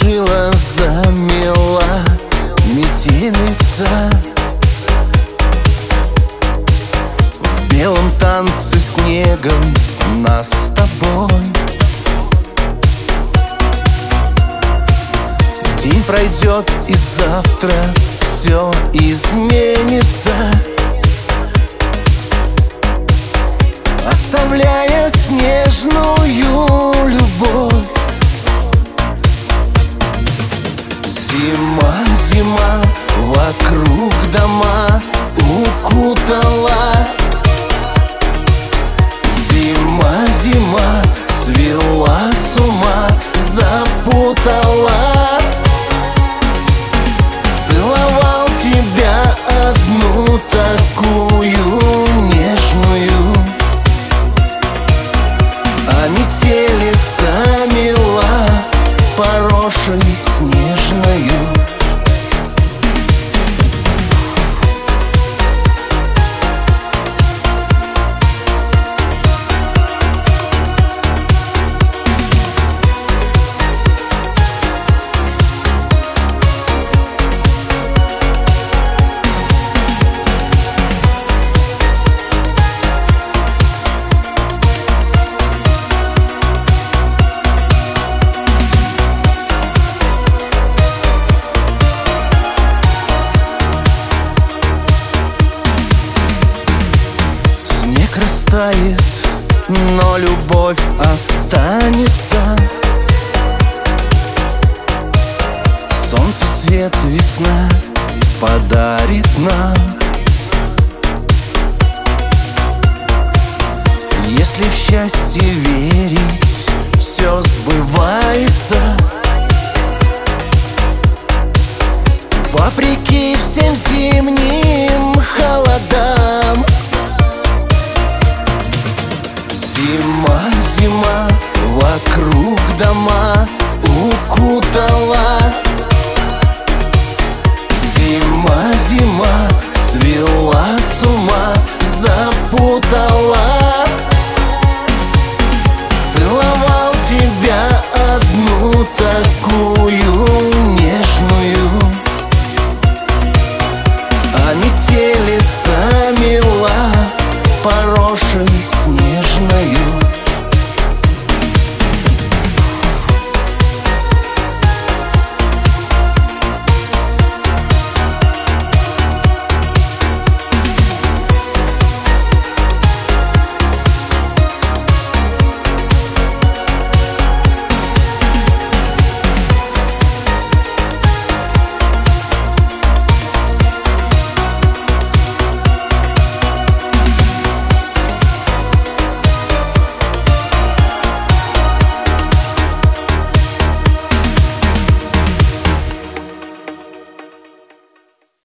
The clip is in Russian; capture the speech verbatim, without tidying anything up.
закружила, замела метелица. В белом танце снегом нас с тобой. День пройдет, и завтра все изменится, оставляя снежную любовь. Зима, зима, вокруг дома укутала. Зима, зима, свела с ума, запутала. Целовал тебя одну такую нежную, а метелица мила, поросшей снежною. Растает, но любовь останется. Солнце, свет, весна подарит нам. Если в счастье верить, все сбывается. Вопреки всем зимним холодам. Зима, зима, вокруг дома укутала. Зима, зима, свела с ума, запутала. Целовал тебя одну такую нежную, а метелица мила, порой